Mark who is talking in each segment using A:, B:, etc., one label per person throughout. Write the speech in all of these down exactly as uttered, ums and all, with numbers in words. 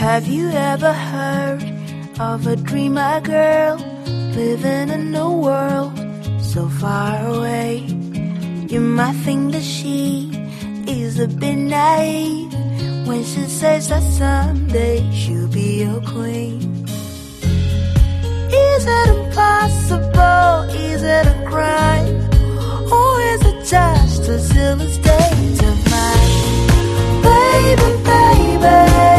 A: Have you ever heard of a dreamer girl living in a world so far away? You might think that she is a bit naive when she says that someday she'll be your queen. Is it impossible? Is it a crime? Or is it just a silly state of mind? Baby, baby,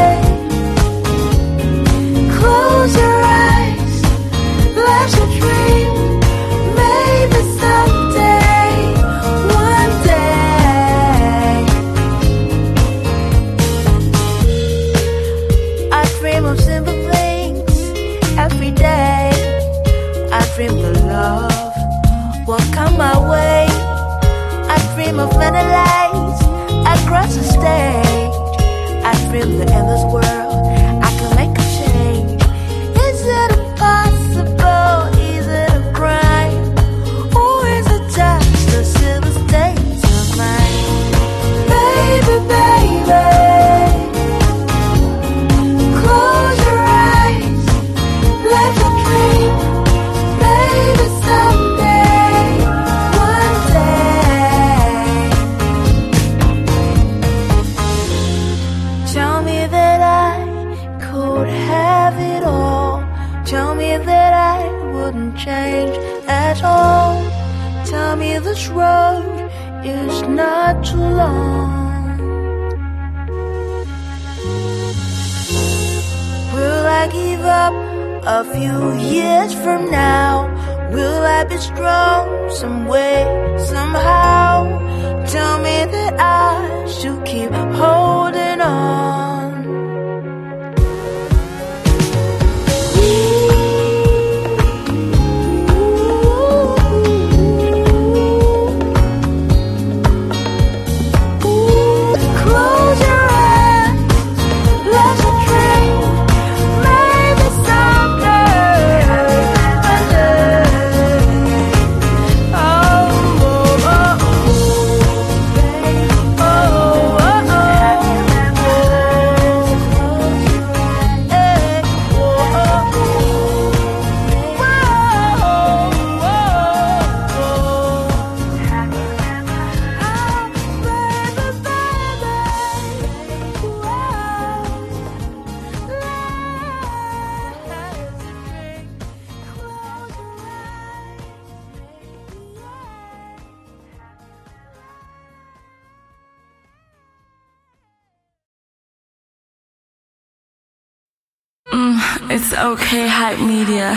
A: close your eyes, let your dream. Maybe someday, one day, I dream of simple things every day. I dream the love will come my way. I dream of many lights across the stage. I dream the endless world I can make a change. Is it impossible? Is it a crime? Or is it just a silly state of mind? Baby, baby, close your eyes, let your dream. Maybe someday, one day. Tell me that I could have it all. Tell me that I wouldn't change at all. Tell me this road is not too long. Will I give up a few years from now? Will I be strong some way, somehow? Tell me that I should keep holding on. Close your eyes, let your dream. Maybe someday, one day. Oh, oh, oh, oh, oh, oh, oh. Hey, oh, oh,
B: It's okay, Hype Media.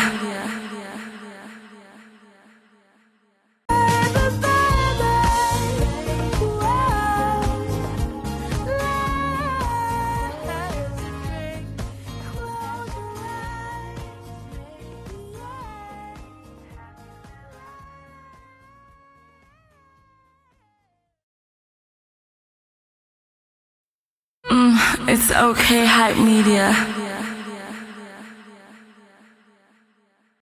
B: It's okay, Hype Media.